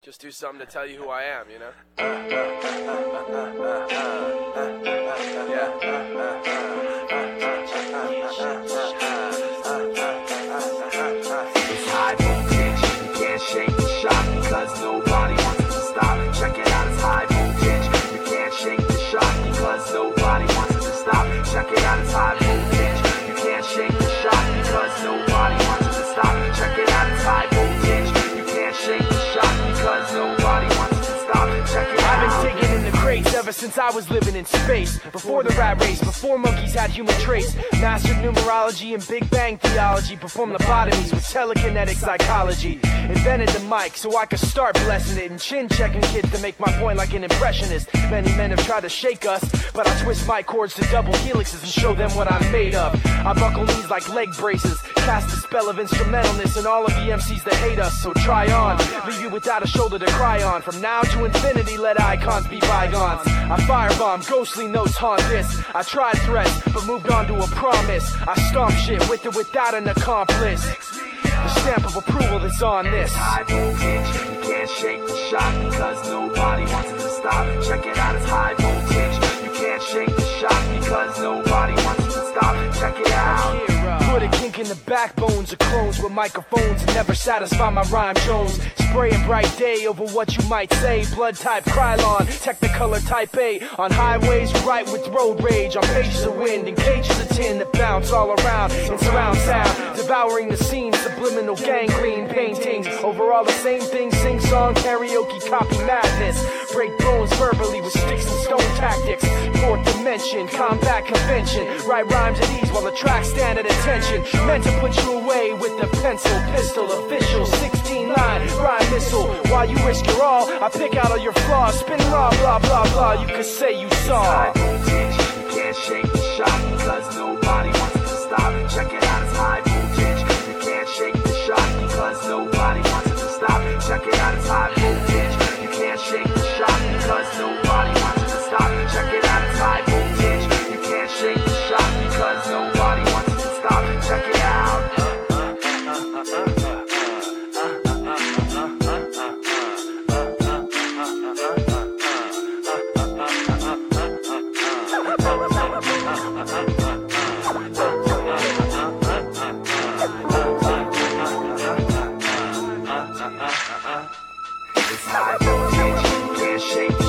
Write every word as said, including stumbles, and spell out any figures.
Just do something to tell you who I am, you know? It's high voltage, you can't shake the shock because nobody wants it to stop. Check it out, it's high voltage, you can't shake the shock because nobody wants it to stop. Check it out, it's high voltage, you can't shake the shock because nobody wants it to stop. Check it out, it's high voltage, you can't shake the shock because nobody wants it to stop. Check it out. I've been digging in the crates ever since I was living in space. Before the rat race, before monkeys had human traits. Mastered numerology and Big Bang theology. Performed lobotomies with telekinetic psychology. Invented the mic so I could start blessing it. And chin checking kids to make my point like an impressionist. Many men have tried to shake us, but I twist my chords to double helixes and show them what I'm made of. I buckle knees like leg braces. Cast a spell of instrumentalness and all of the M Cs that hate us. So try on, leave you without a shoulder to cry on. From now to infinity, let icons be bygones. I firebomb, ghostly notes haunt this. I tried threats, but moved on to a promise. I stomp shit with or without an accomplice. The stamp of approval is on this. High voltage, you can't shake the shock because nobody wants it to stop. Check it out, it's high voltage, you can't shake the shock because nobody wants it to stop. Check it out. Put a kink in the backbones of clones with microphones and never satisfy my rhyme Jones. Spraying bright day over what you might say. Blood type Krylon, Technicolor type A. On highways, right with road rage. On pages of wind and cages of tin that bounce all around and surround sound. Devouring the scene, subliminal gangrene paintings. Over all the same things, sing song, karaoke, copy madness. Break bones verbally with sticks and stone tactics. Fourth dimension, combat convention. Write rhymes at ease while the tracks stand at attention. Meant to put you away with the pencil, pistol, official, sixteen line, rhyme missile. While you risk your all, I pick out all your flaws. Spin raw, blah, blah, blah, you could say you saw. High voltage, you can't shake the shock because nobody wants it to stop. Check it out, it's high voltage, you can't shake the shock because nobody wants it to stop. Check it out, it's high voltage, you can't shake the shock because nobody wants it to stop. Check it out, it's high voltage, you can't shake the shock because nobody wants it to stop. Check it out. It's high voltage, you can't shake the